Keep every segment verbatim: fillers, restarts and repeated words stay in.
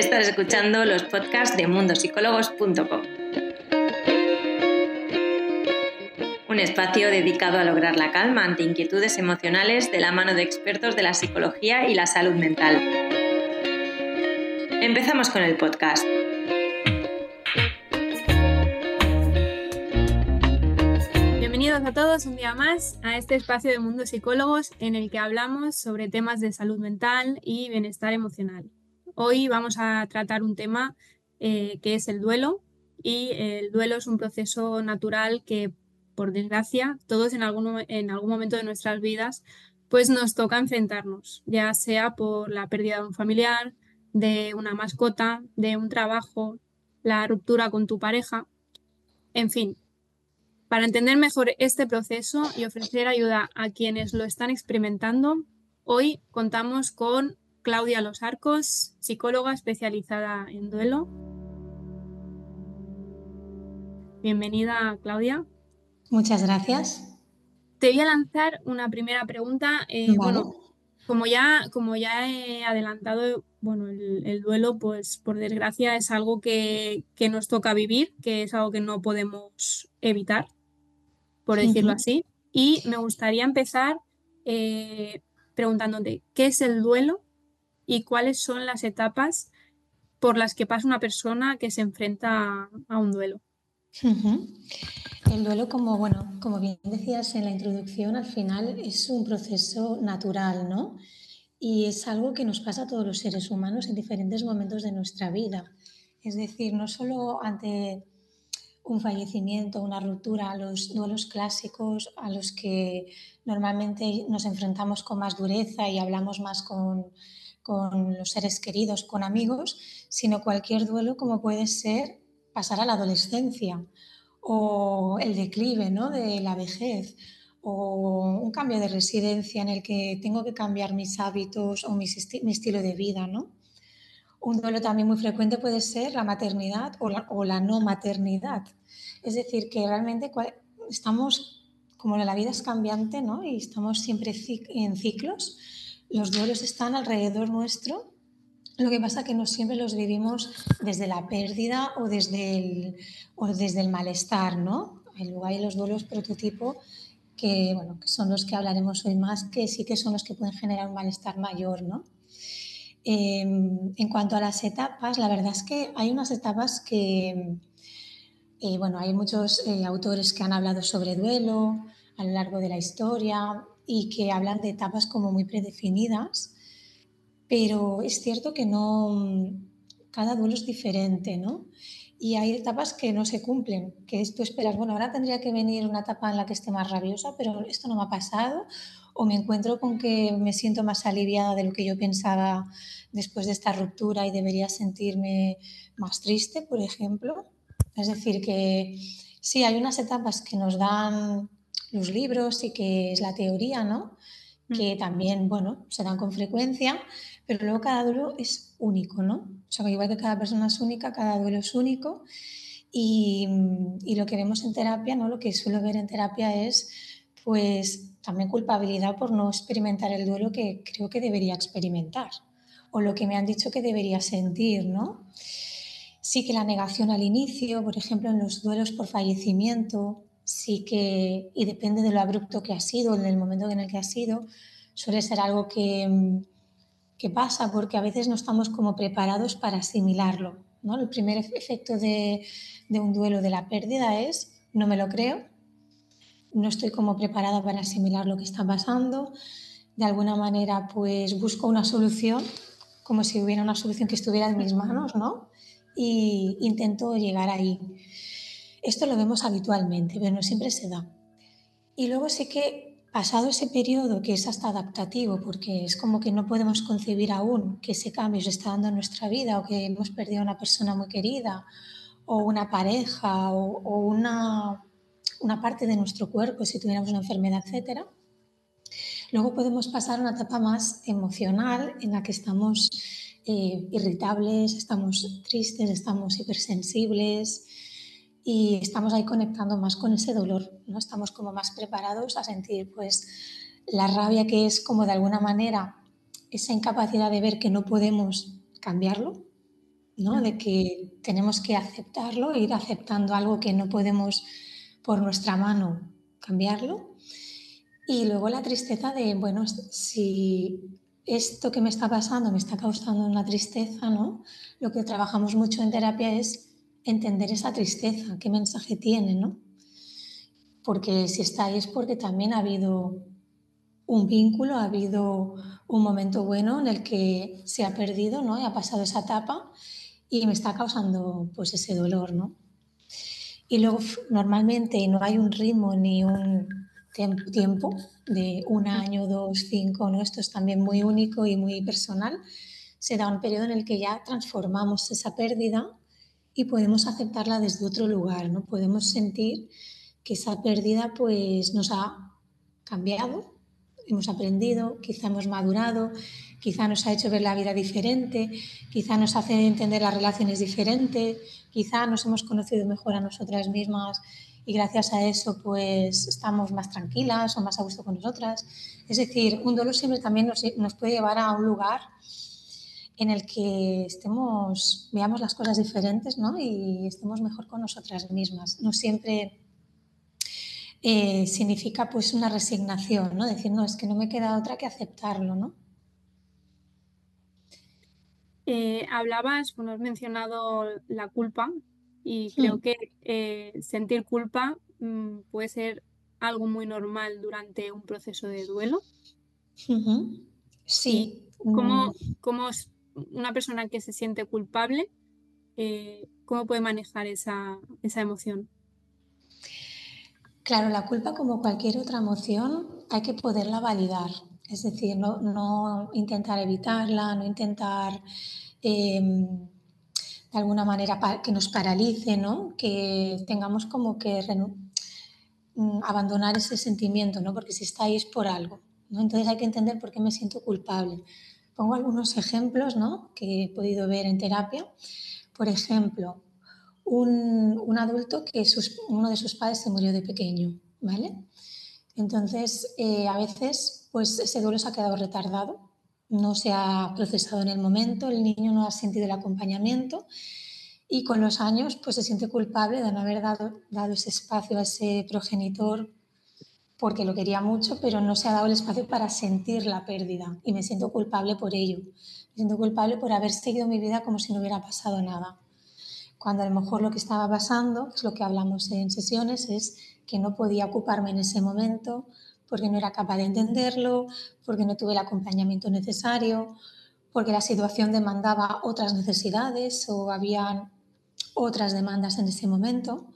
Estás escuchando los podcasts de mundo psicólogos punto com, un espacio dedicado a lograr la calma ante inquietudes emocionales de la mano de expertos de la psicología y la salud mental. Empezamos con el podcast. Bienvenidos a todos un día más a este espacio de Mundo Psicólogos en el que hablamos sobre temas de salud mental y bienestar emocional. Hoy vamos a tratar un tema eh, que es el duelo, y el duelo es un proceso natural que, por desgracia, todos en algún, en algún momento de nuestras vidas pues nos toca enfrentarnos, ya sea por la pérdida de un familiar, de una mascota, de un trabajo, la ruptura con tu pareja, en fin. Para entender mejor este proceso y ofrecer ayuda a quienes lo están experimentando, hoy contamos con Claudia Los Arcos, psicóloga especializada en duelo. Bienvenida, Claudia. Muchas gracias. Te voy a lanzar una primera pregunta. Eh, Vale. Bueno, como ya, como ya he adelantado, bueno, el, el duelo, pues por desgracia es algo que, que nos toca vivir, que es algo que no podemos evitar, por decirlo Uh-huh. así. Y me gustaría empezar eh, preguntándote, ¿qué es el duelo y cuáles son las etapas por las que pasa una persona que se enfrenta a, a un duelo? Uh-huh. El duelo, como, bueno, como bien decías en la introducción, al final es un proceso natural, ¿no? Y es algo que nos pasa a todos los seres humanos en diferentes momentos de nuestra vida. Es decir, no solo ante un fallecimiento, una ruptura, los duelos clásicos a los que normalmente nos enfrentamos con más dureza y hablamos más con, con los seres queridos, con amigos, sino cualquier duelo como puede ser pasar a la adolescencia o el declive, ¿no?, de la vejez, o un cambio de residencia en el que tengo que cambiar mis hábitos o mi, esti- mi estilo de vida, ¿no? Un duelo también muy frecuente puede ser la maternidad o la, o la no maternidad. Es decir, que realmente estamos, como la vida es cambiante, ¿no?, y estamos siempre en ciclos, los duelos están alrededor nuestro. Lo que pasa es que no siempre los vivimos desde la pérdida o desde el, o desde el malestar, ¿no? Luego hay los duelos prototipo que, bueno, que son los que hablaremos hoy más, que sí que son los que pueden generar un malestar mayor, ¿no? Eh, en cuanto a las etapas, la verdad es que hay unas etapas que, eh, bueno, hay muchos eh, autores que han hablado sobre duelo a lo largo de la historia y que hablan de etapas como muy predefinidas, pero es cierto que no, cada duelo es diferente, ¿no? Y hay etapas que no se cumplen, que tú esperas, bueno, ahora tendría que venir una etapa en la que esté más rabiosa, pero esto no me ha pasado, o me encuentro con que me siento más aliviada de lo que yo pensaba después de esta ruptura y debería sentirme más triste, por ejemplo. Es decir, que sí, hay unas etapas que nos dan los libros y que es la teoría, ¿no?, que también, bueno, se dan con frecuencia, pero luego cada duelo es único, ¿no? O sea, que igual que cada persona es única, cada duelo es único, y, y lo que vemos en terapia, ¿no?, lo que suelo ver en terapia es, pues, también culpabilidad por no experimentar el duelo que creo que debería experimentar, o lo que me han dicho que debería sentir, ¿no? Sí que la negación al inicio, por ejemplo, en los duelos por fallecimiento, sí que, y depende de lo abrupto que ha sido, en el momento en el que ha sido, suele ser algo que, que pasa porque a veces no estamos como preparados para asimilarlo, ¿no? El primer efecto de, de un duelo de la pérdida es, no me lo creo, no estoy como preparada para asimilar lo que está pasando, de alguna manera pues busco una solución, como si hubiera una solución que estuviera en mis manos, ¿no? Y intento llegar ahí. Esto lo vemos habitualmente, pero no siempre se da. Y luego sí que, pasado ese periodo que es hasta adaptativo, porque es como que no podemos concebir aún que ese cambio se está dando en nuestra vida, o que hemos perdido a una persona muy querida, o una pareja, o, o una, una parte de nuestro cuerpo, si tuviéramos una enfermedad, etcétera. Luego podemos pasar a una etapa más emocional en la que estamos eh, irritables, estamos tristes, estamos hipersensibles y estamos ahí conectando más con ese dolor, ¿no? Estamos como más preparados a sentir pues la rabia, que es como de alguna manera esa incapacidad de ver que no podemos cambiarlo, ¿no? De que tenemos que aceptarlo, ir aceptando algo que no podemos por nuestra mano cambiarlo. Y luego la tristeza de, bueno, si esto que me está pasando me está causando una tristeza, ¿no? Lo que trabajamos mucho en terapia es entender esa tristeza, qué mensaje tiene, ¿no? Porque si está ahí es porque también ha habido un vínculo, ha habido un momento bueno en el que se ha perdido, ¿no? Y ha pasado esa etapa y me está causando pues ese dolor, ¿no? Y luego normalmente no hay un ritmo ni un tiempo de un año, dos, cinco, ¿no? Esto es también muy único y muy personal. Se da un periodo en el que ya transformamos esa pérdida y podemos aceptarla desde otro lugar, ¿no? Podemos sentir que esa pérdida pues nos ha cambiado, hemos aprendido, quizá hemos madurado, quizá nos ha hecho ver la vida diferente, quizá nos hace entender las relaciones diferente, quizá nos hemos conocido mejor a nosotras mismas y gracias a eso pues estamos más tranquilas o más a gusto con nosotras. Es decir, un duelo siempre también nos, nos puede llevar a un lugar en el que estemos, veamos las cosas diferentes, ¿no? Y estemos mejor con nosotras mismas. No siempre eh, significa pues una resignación, ¿no? Decir, no, es que no me queda otra que aceptarlo, ¿no? Eh, hablabas, bueno, has mencionado la culpa y creo Hmm. que eh, sentir culpa mm, puede ser algo muy normal durante un proceso de duelo. Uh-huh. Y Sí. cómo, Mm. cómo es una persona que se siente culpable, eh, cómo puede manejar esa, esa emoción. Claro, la culpa, como cualquier otra emoción, hay que poderla validar. Es decir, no, no intentar evitarla, no intentar eh, de alguna manera pa- que nos paralice, ¿no? Que tengamos como que renu- mm, abandonar ese sentimiento, ¿no? Porque si está ahí es por algo, ¿no? Entonces hay que entender por qué me siento culpable. Pongo algunos ejemplos, ¿no? Que he podido ver en terapia. Por ejemplo, un, un adulto que sus, uno de sus padres se murió de pequeño, ¿vale? Entonces, eh, a veces, pues ese duelo se ha quedado retardado, no se ha procesado en el momento, el niño no ha sentido el acompañamiento y con los años, pues se siente culpable de no haber dado, dado ese espacio a ese progenitor porque lo quería mucho, pero no se ha dado el espacio para sentir la pérdida y me siento culpable por ello. Me siento culpable por haber seguido mi vida como si no hubiera pasado nada. Cuando a lo mejor lo que estaba pasando, que es lo que hablamos en sesiones, es que no podía ocuparme en ese momento porque no era capaz de entenderlo, porque no tuve el acompañamiento necesario, porque la situación demandaba otras necesidades o habían otras demandas en ese momento.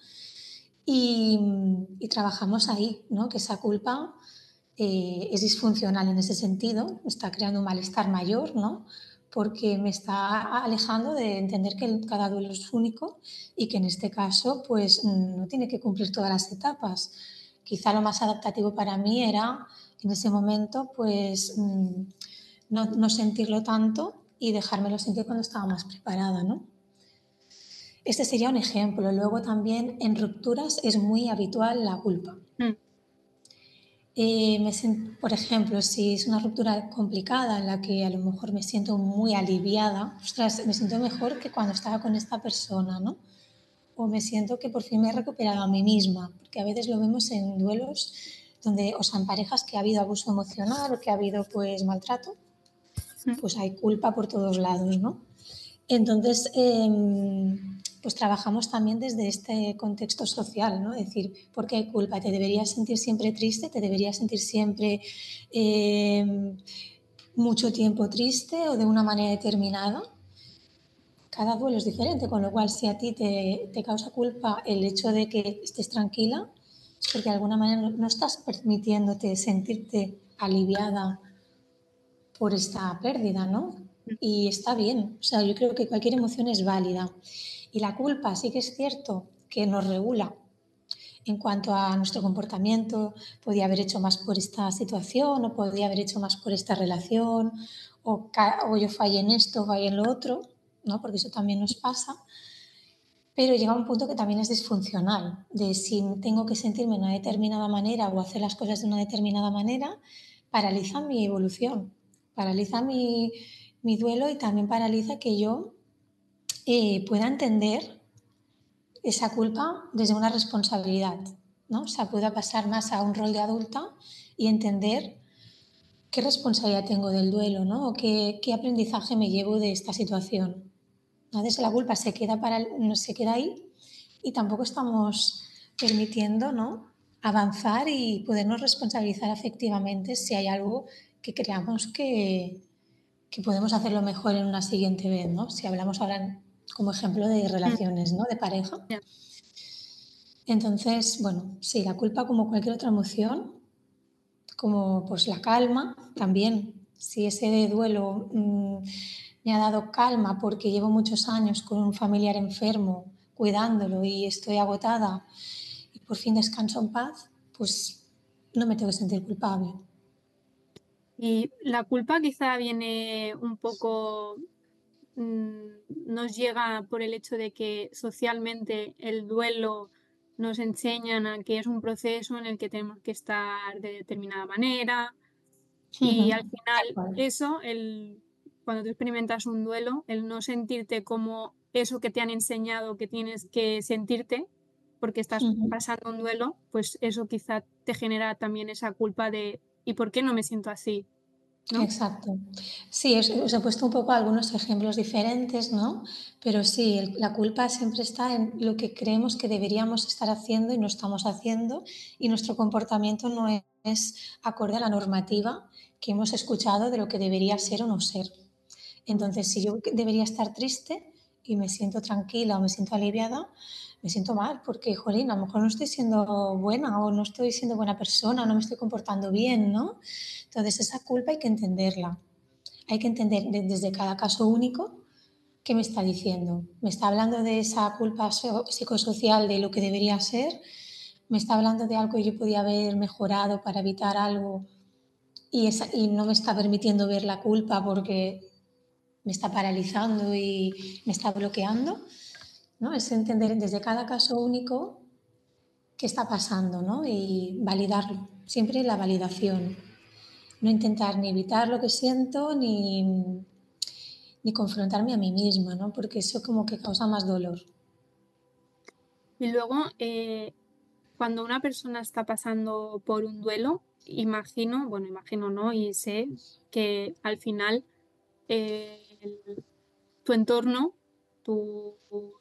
Y, y trabajamos ahí, ¿no? Que esa culpa eh, es disfuncional en ese sentido, está creando un malestar mayor, ¿no? Porque me está alejando de entender que cada duelo es único y que en este caso pues no tiene que cumplir todas las etapas. Quizá lo más adaptativo para mí era en ese momento pues no, no sentirlo tanto y dejármelo sentir cuando estaba más preparada, ¿no? Este sería un ejemplo. Luego también en rupturas es muy habitual la culpa. Mm. Eh, me por ejemplo, si es una ruptura complicada en la que a lo mejor me siento muy aliviada, ostras, me siento mejor que cuando estaba con esta persona, ¿no? O me siento que por fin me he recuperado a mí misma, porque a veces lo vemos en duelos donde, o sea, en parejas que ha habido abuso emocional o que ha habido pues maltrato, Mm. pues hay culpa por todos lados, ¿no? Entonces, eh, pues trabajamos también desde este contexto social, ¿no? Es decir, ¿por qué hay culpa? ¿Te deberías sentir siempre triste? ¿Te deberías sentir siempre eh, mucho tiempo triste o de una manera determinada? Cada duelo es diferente, con lo cual si a ti te, te causa culpa el hecho de que estés tranquila, es porque de alguna manera no, no estás permitiéndote sentirte aliviada por esta pérdida, ¿no? Y está bien, o sea, yo creo que cualquier emoción es válida. Y la culpa sí que es cierto que nos regula en cuanto a nuestro comportamiento, podía haber hecho más por esta situación o podía haber hecho más por esta relación o, o yo fallé en esto o fallé en lo otro, ¿no? Porque eso también nos pasa. Pero llega un punto que también es disfuncional, de si tengo que sentirme de una determinada manera o hacer las cosas de una determinada manera, paraliza mi evolución, paraliza mi, mi duelo y también paraliza que yo eh, pueda entender esa culpa desde una responsabilidad, ¿no? O sea, pueda pasar más a un rol de adulta y entender qué responsabilidad tengo del duelo, ¿no? O qué, qué aprendizaje me llevo de esta situación. A veces la culpa se queda, para, no se queda ahí y tampoco estamos permitiendo, ¿no?, avanzar y podernos responsabilizar efectivamente si hay algo que creamos que, que podemos hacerlo mejor en una siguiente vez, ¿no? Si hablamos ahora como ejemplo de Mm, relaciones, ¿no?, de pareja. ya. Entonces, bueno, sí, la culpa, como cualquier otra emoción, como pues la calma también. Si ese duelo mmm, me ha dado calma porque llevo muchos años con un familiar enfermo cuidándolo y estoy agotada y por fin descanso en paz, pues no me tengo que sentir culpable. Y la culpa quizá viene un poco, mm, nos llega por el hecho de que socialmente el duelo nos enseñan a que es un proceso en el que tenemos que estar de determinada manera y al Ujú, tal final cual. eso, el, cuando tú experimentas un duelo, el no sentirte como eso que te han enseñado que tienes que sentirte porque estás Ujú. pasando un duelo, pues eso quizá te genera también esa culpa de ¿y por qué no me siento así? ¿No? Exacto. Sí, os, os he puesto un poco algunos ejemplos diferentes, ¿no? Pero sí, el- la culpa siempre está en lo que creemos que deberíamos estar haciendo y no estamos haciendo, y nuestro comportamiento no es, es acorde a la normativa que hemos escuchado de lo que debería ser o no ser. Ya. Entonces, si yo debería estar triste y me siento tranquila o me siento aliviada, me siento mal porque, jolín, a lo mejor no estoy siendo buena o no estoy siendo buena persona, no me estoy comportando bien, ¿no? Entonces, esa culpa hay que entenderla. Hay que entender de- desde cada caso único qué me está diciendo. ¿Me está hablando de esa culpa so- psicosocial de lo que debería ser? ¿Me está hablando de algo que yo podía haber mejorado para evitar algo y, esa- y no me está permitiendo ver la culpa porque me está paralizando y me está bloqueando? ¿No? Es entender desde cada caso único qué está pasando, ¿no? Y validarlo. Siempre la validación. No intentar ni evitar lo que siento ni, ni confrontarme a mí misma, ¿no? Porque eso como que causa más dolor. Y luego, eh, cuando una persona está pasando por un duelo, imagino, bueno, imagino, ¿no? Y sé que al final eh, el- tu entorno, tus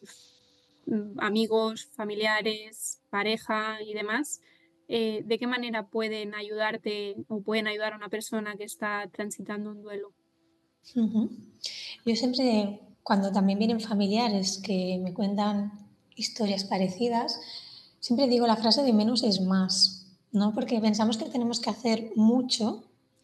mm, amigos, familiares, pareja y demás, eh, ¿de qué manera pueden ayudarte o pueden ayudar a una persona que está transitando un duelo? Ujú. Yo siempre, cuando también vienen familiares que me cuentan historias parecidas, siempre digo la frase de menos es más, ¿no? Porque pensamos que tenemos que hacer mucho.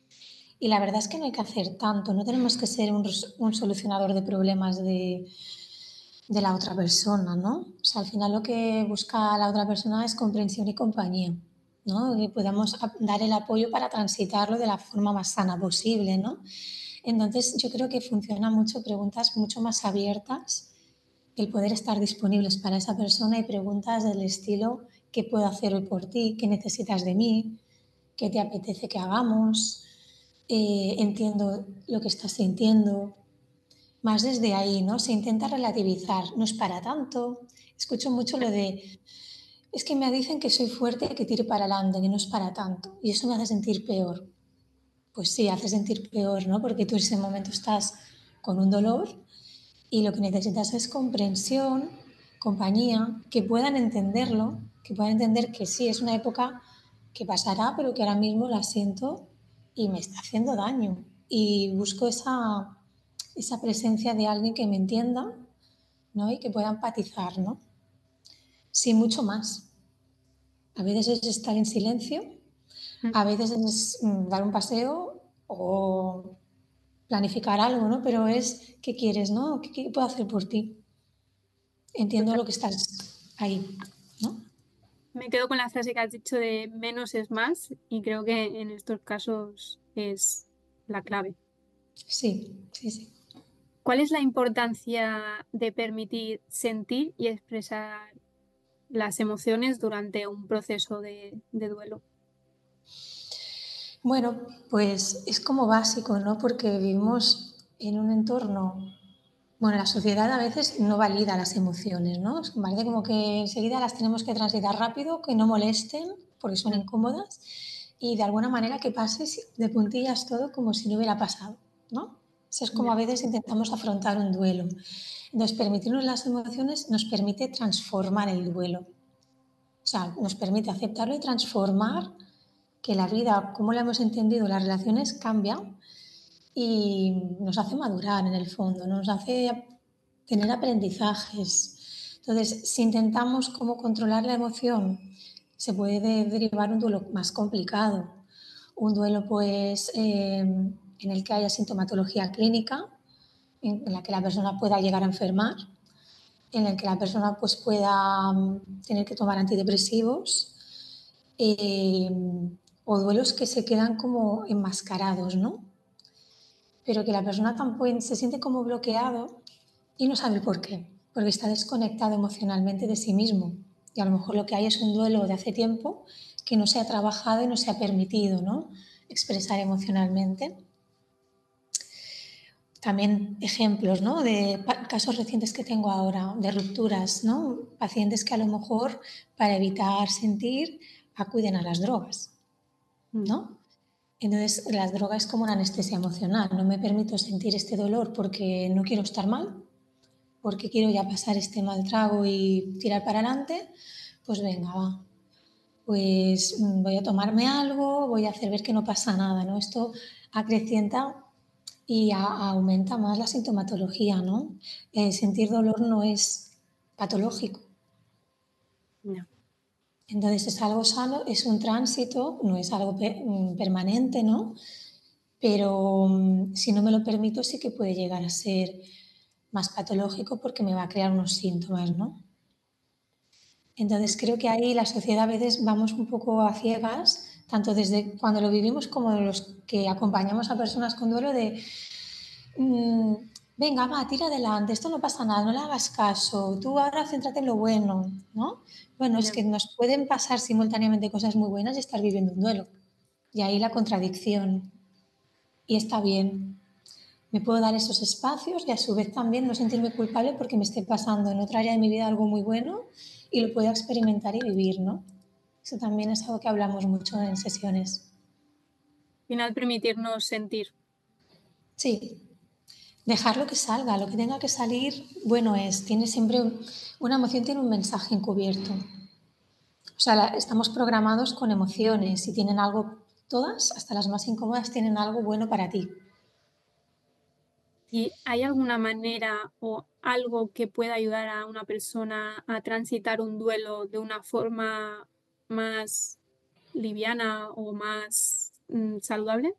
Y la verdad es que no hay que hacer tanto, no tenemos que ser un, res- un solucionador de problemas de, de la otra persona, ¿no? O sea, al final lo que busca la otra persona es comprensión y compañía, ¿no? Que podamos ap- dar el apoyo para transitarlo de la forma más sana posible, ¿no? Entonces, yo creo que funciona mucho preguntas mucho más abiertas, el poder estar disponibles para esa persona, y preguntas del estilo: ¿qué puedo hacer hoy por ti? ¿Qué necesitas de mí? ¿Qué te apetece que hagamos? Eh, entiendo lo que estás sintiendo. Más desde ahí, ¿no? Se intenta relativizar, no es para tanto. Escucho mucho lo de, es que me dicen que soy fuerte y que tiro para adelante, que no es para tanto. Y eso me hace sentir peor. Pues sí, hace sentir peor, ¿no? Porque tú en ese momento estás con un dolor y lo que necesitas es comprensión, compañía, que puedan entenderlo, que puedan entender que sí, es una época que pasará, pero que ahora mismo la siento y me está haciendo daño. Y busco esa, esa presencia de alguien que me entienda, ¿no? Y que pueda empatizar, ¿no? Sin mucho más. A veces es estar en silencio, Mm. a veces es mm, dar un paseo o planificar algo, ¿no? Pero es, ¿qué quieres, no? ¿Qué, qué puedo hacer por ti? Entiendo Total. lo que estás ahí, ¿no? Me quedo con la frase que has dicho de menos es más y creo que en estos casos es la clave. Sí, sí, sí. ¿Cuál es la importancia de permitir sentir y expresar las emociones durante un proceso de, de duelo? Bueno, pues es como básico, ¿no? Porque vivimos en un entorno bueno, la sociedad a veces no valida las emociones, ¿no? Es parece como que enseguida las tenemos que transitar rápido, que no molesten, porque son incómodas, y de alguna manera que pase de puntillas todo como si no hubiera pasado, ¿no? Eso es como a veces intentamos afrontar un duelo. Entonces, permitirnos las emociones nos permite transformar el duelo. O sea, nos permite aceptarlo y transformar que la vida, como la hemos entendido, las relaciones cambian y nos hace madurar en el fondo, nos hace tener aprendizajes. Entonces, si intentamos cómo controlar la emoción, se puede derivar un duelo más complicado. Un duelo pues, eh, en el que haya sintomatología clínica, en la que la persona pueda llegar a enfermar, en el que la persona pues, pueda tener que tomar antidepresivos, eh, o duelos que se quedan como enmascarados, ¿no? Pero que la persona tampoco se siente como bloqueado y no sabe por qué, porque está desconectado emocionalmente de sí mismo. Y a lo mejor lo que hay es un duelo de hace tiempo que no se ha trabajado y no se ha permitido, ¿no?, expresar emocionalmente. También ejemplos, ¿no?, de casos recientes que tengo ahora, de rupturas, ¿no? Pacientes que a lo mejor para evitar sentir acuden a las drogas, ¿no? Entonces, las drogas es como una anestesia emocional. No me permito sentir este dolor porque no quiero estar mal, porque quiero ya pasar este mal trago y tirar para adelante. Pues venga, va. Pues voy a tomarme algo, voy a hacer ver que no pasa nada, ¿no? Esto acrecienta y a, aumenta más la sintomatología, ¿no? Eh, sentir dolor no es patológico. No. Entonces es algo sano, es un tránsito, no es algo per, permanente, ¿no? Pero si no me lo permito sí que puede llegar a ser más patológico porque me va a crear unos síntomas, ¿no? Entonces creo que ahí la sociedad a veces vamos un poco a ciegas, tanto desde cuando lo vivimos como los que acompañamos a personas con duelo de mmm, venga, va, tira adelante, esto no pasa nada, no le hagas caso, tú ahora céntrate en lo bueno, ¿no? Bueno, es que nos pueden pasar simultáneamente cosas muy buenas y estar viviendo un duelo. Y ahí la contradicción. Y está bien. Me puedo dar esos espacios y a su vez también no sentirme culpable porque me esté pasando en otra área de mi vida algo muy bueno y lo pueda experimentar y vivir, ¿no? Eso también es algo que hablamos mucho en sesiones. Al final, permitirnos sentir. Sí. Dejar lo que salga, lo que tenga que salir, bueno es, tiene siempre, una emoción tiene un mensaje encubierto. O sea, la, estamos programados con emociones y tienen algo, todas, hasta las más incómodas, tienen algo bueno para ti. ¿Y hay alguna manera o algo que pueda ayudar a una persona a transitar un duelo de una forma más liviana o más mmm, saludable?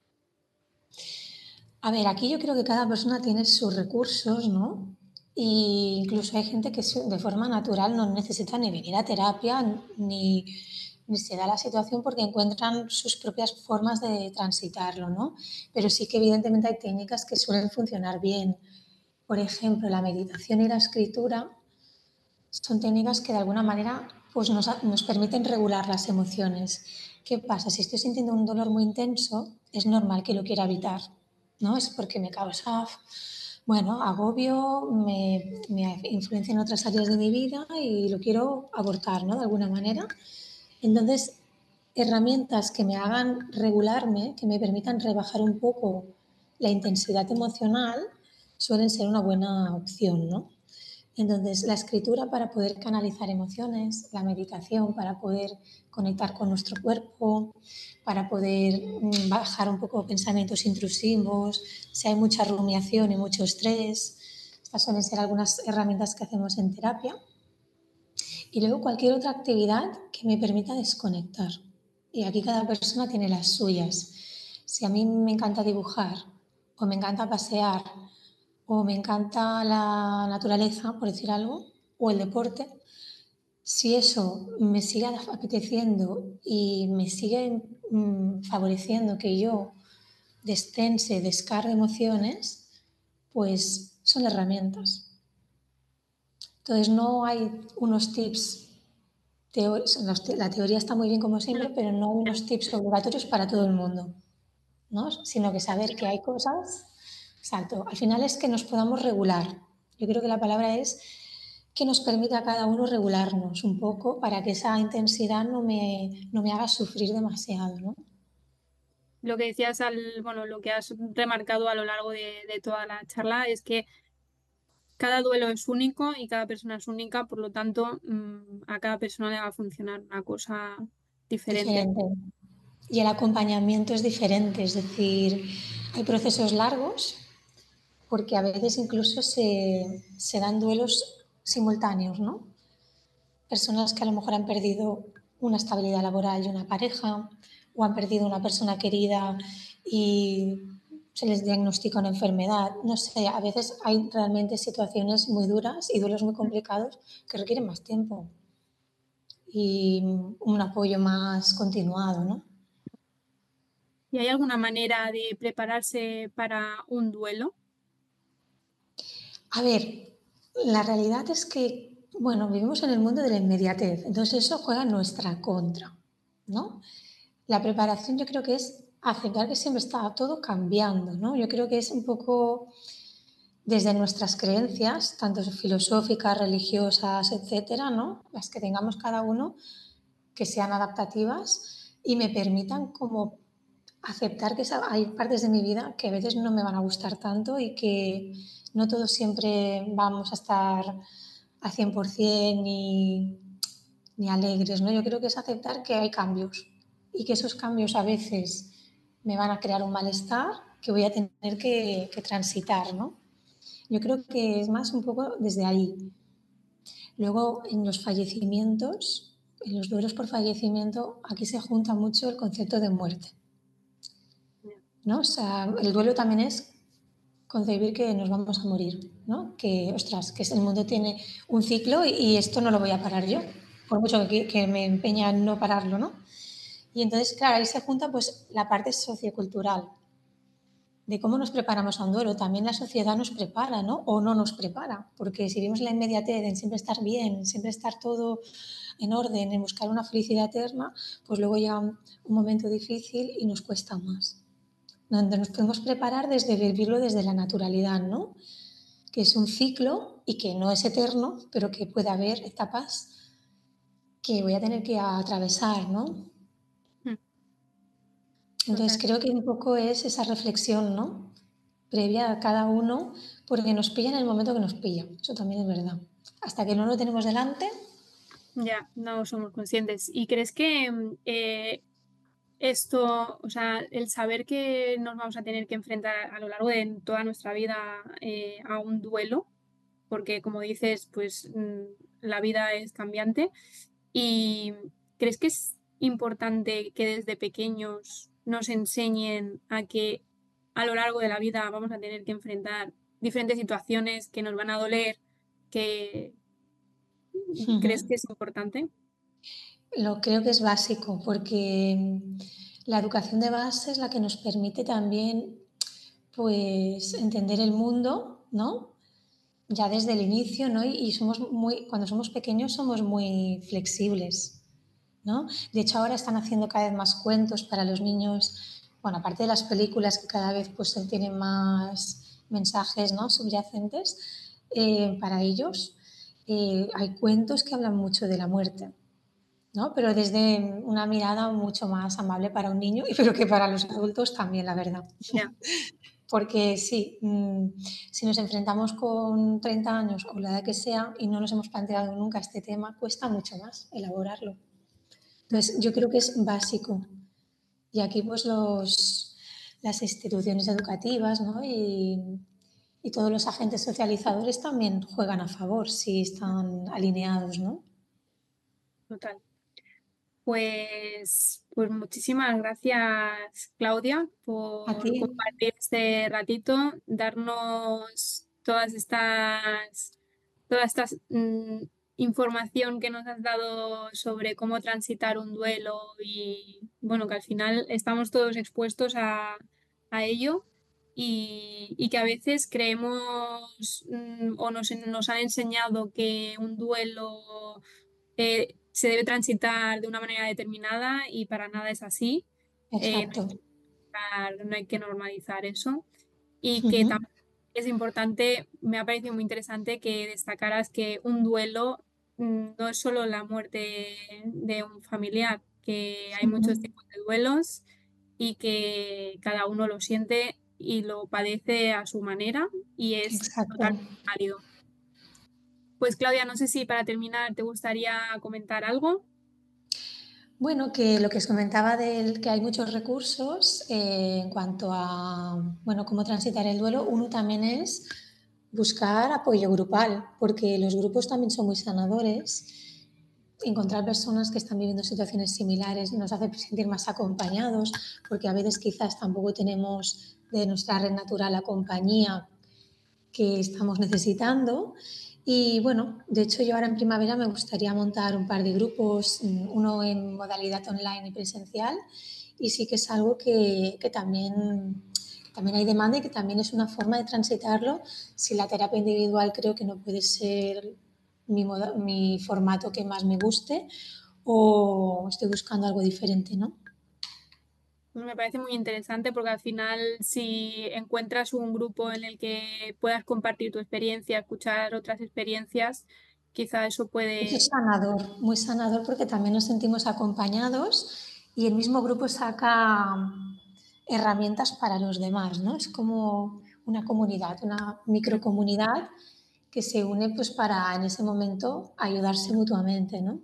A ver, aquí yo creo que cada persona tiene sus recursos, ¿no? E incluso hay gente que de forma natural no necesita ni venir a terapia ni, ni se da la situación porque encuentran sus propias formas de transitarlo, ¿no? Pero sí que evidentemente hay técnicas que suelen funcionar bien. Por ejemplo, la meditación y la escritura son técnicas que de alguna manera pues nos, nos permiten regular las emociones. ¿Qué pasa? Si estoy sintiendo un dolor muy intenso, es normal que lo quiera evitar, ¿no? Es porque me causa, bueno, agobio, me, me influencia en otras áreas de mi vida y lo quiero abortar, ¿no?, de alguna manera. Entonces, herramientas que me hagan regularme, que me permitan rebajar un poco la intensidad emocional, suelen ser una buena opción, ¿no? Entonces, la escritura para poder canalizar emociones, la meditación para poder conectar con nuestro cuerpo, para poder bajar un poco pensamientos intrusivos, si hay mucha rumiación y mucho estrés. Estas suelen ser algunas herramientas que hacemos en terapia. Y luego cualquier otra actividad que me permita desconectar. Y aquí cada persona tiene las suyas. Si a mí me encanta dibujar o me encanta pasear o me encanta la naturaleza, por decir algo, o el deporte, si eso me sigue apeteciendo y me sigue mmm, favoreciendo que yo descense, descargue emociones, pues son herramientas. Entonces no hay unos tips, la teoría está muy bien como siempre, pero no hay unos tips obligatorios para todo el mundo, ¿no? Sino que saber que hay cosas, exacto, al final es que nos podamos regular Yo creo que la palabra es que nos permita a cada uno regularnos un poco para que esa intensidad no me, no me haga sufrir demasiado, ¿no? Lo que decías al, bueno, lo que has remarcado a lo largo de, de toda la charla es que cada duelo es único y cada persona es única, por lo tanto, mm, a cada persona le va a funcionar una cosa diferente. Diferente. Y el acompañamiento es diferente, es decir, hay procesos largos porque a veces incluso se, se dan duelos simultáneos, ¿no? Personas que a lo mejor han perdido una estabilidad laboral y una pareja, o han perdido una persona querida y se les diagnostica una enfermedad. No sé, a veces hay realmente situaciones muy duras y duelos muy complicados que requieren más tiempo y un apoyo más continuado, ¿no? ¿Y hay alguna manera de prepararse para un duelo? A ver, la realidad es que, bueno, vivimos en el mundo de la inmediatez, entonces eso juega en nuestra contra, ¿no? La preparación yo creo que es aceptar que siempre está todo cambiando, ¿no? Yo creo que es un poco desde nuestras creencias, tanto filosóficas, religiosas, etcétera, ¿no? Las que tengamos cada uno, que sean adaptativas y me permitan como aceptar que hay partes de mi vida que a veces no me van a gustar tanto y que no todos siempre vamos a estar a cien por ciento ni, ni alegres, ¿no? Yo creo que es aceptar que hay cambios y que esos cambios a veces me van a crear un malestar que voy a tener que, que transitar, ¿no? Yo creo que es más un poco desde ahí. Luego, en los fallecimientos, en los duelos por fallecimiento, aquí se junta mucho el concepto de muerte, ¿no? O sea, el duelo también es concebir que nos vamos a morir, ¿no? Que, ostras, que el mundo tiene un ciclo y, y esto no lo voy a parar yo, por mucho que, que me empeña en no pararlo, ¿no? Y entonces, claro, ahí se junta pues la parte sociocultural de cómo nos preparamos a un duelo. También la sociedad nos prepara, ¿no? O no nos prepara, porque si vivimos la inmediatez en siempre estar bien, siempre estar todo en orden, en buscar una felicidad eterna, pues luego llega un, un momento difícil y nos cuesta más. Donde nos podemos preparar desde vivirlo desde la naturalidad, ¿no? Que es un ciclo y que no es eterno, pero que puede haber etapas que voy a tener que atravesar, ¿no? Mm, Entonces Total. creo que un poco es esa reflexión, ¿no? Previa a cada uno, porque nos pilla en el momento que nos pilla. Eso también es verdad. Hasta que no lo tenemos delante, Ya, no somos conscientes. ¿Y crees que mm, eh, esto, o sea, el saber que nos vamos a tener que enfrentar a lo largo de toda nuestra vida eh, a un duelo, porque como dices, pues mm, la vida es cambiante, y crees que es importante que desde pequeños nos enseñen a que a lo largo de la vida vamos a tener que enfrentar diferentes situaciones que nos van a doler, que crees que es importante? lo creo que es básico, porque la educación de base es la que nos permite también pues entender el mundo, ¿no? Ya desde el inicio, ¿no? Y somos muy, cuando somos pequeños somos muy flexibles, ¿no? De hecho, ahora están haciendo cada vez más cuentos para los niños, bueno, aparte de las películas que cada vez pues tienen más mensajes, ¿no? Subyacentes, eh, para ellos eh, hay cuentos que hablan mucho de la muerte, ¿no? Pero desde una mirada mucho más amable para un niño, pero que para los adultos también, la verdad. Ya, Porque sí, mmm, si nos enfrentamos con treinta años o la edad que sea y no nos hemos planteado nunca este tema, cuesta mucho más elaborarlo. mm, Entonces, yo creo que es básico. Y aquí, pues, los, las instituciones educativas, ¿no? y, y todos los agentes socializadores también juegan a favor si están alineados, ¿no? total. Pues, pues muchísimas gracias, Claudia, A ti, por compartir este ratito, darnos todas estas, toda esta mm, información que nos has dado sobre cómo transitar un duelo y bueno, que al final estamos todos expuestos a, a ello y, y que a veces creemos mm, o nos, nos han enseñado que un duelo eh, se debe transitar de una manera determinada y para nada es así. Eh, no exacto. hay que, no hay que normalizar eso y que Ujú. también es importante, me ha parecido muy interesante que destacaras que un duelo no es solo la muerte de un familiar, que hay Ujú. muchos tipos de duelos y que cada uno lo siente y lo padece a su manera y es Exacto. totalmente válido. Pues Claudia, no sé si para terminar te gustaría comentar algo. Bueno, que lo que os comentaba del que hay muchos recursos eh, en cuanto a bueno, cómo transitar el duelo, uno también es buscar apoyo grupal, porque los grupos también son muy sanadores. Encontrar personas que están viviendo situaciones similares nos hace sentir más acompañados, porque a veces quizás tampoco tenemos de nuestra red natural la compañía que estamos necesitando. Y bueno, de hecho yo ahora en primavera me gustaría montar un par de grupos, uno en modalidad online y presencial, y sí que es algo que, que también, también hay demanda y que también es una forma de transitarlo. Si la terapia individual creo que no puede ser mi, moda, mi formato que más me guste, o estoy buscando algo diferente, ¿no? Me parece muy interesante porque al final si encuentras un grupo en el que puedas compartir tu experiencia, escuchar otras experiencias, quizá eso puede... Eso es sanador, muy sanador porque también nos sentimos acompañados y el mismo grupo saca herramientas para los demás, ¿no? Es como una comunidad, una microcomunidad que se une pues para en ese momento ayudarse mutuamente, ¿no?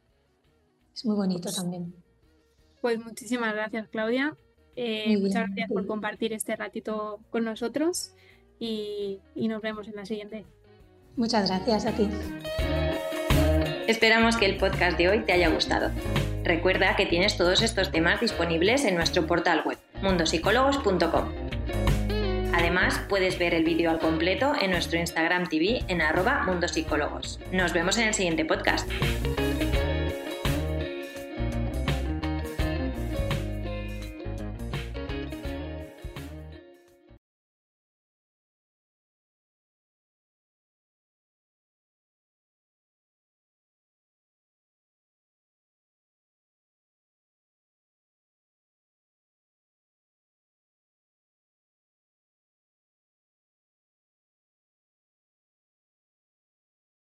Es muy bonito Pues, también. pues muchísimas gracias, Claudia. Eh, Muy muchas bien, gracias sí. por compartir este ratito con nosotros y, y nos vemos en la siguiente. Muchas gracias a ti. Esperamos que el podcast de hoy te haya gustado. Recuerda que tienes todos estos temas disponibles en nuestro portal web, mundo psicólogos punto com. Además, puedes ver el vídeo al completo en nuestro Instagram T V en arroba mundopsicólogos. Nos vemos en el siguiente podcast.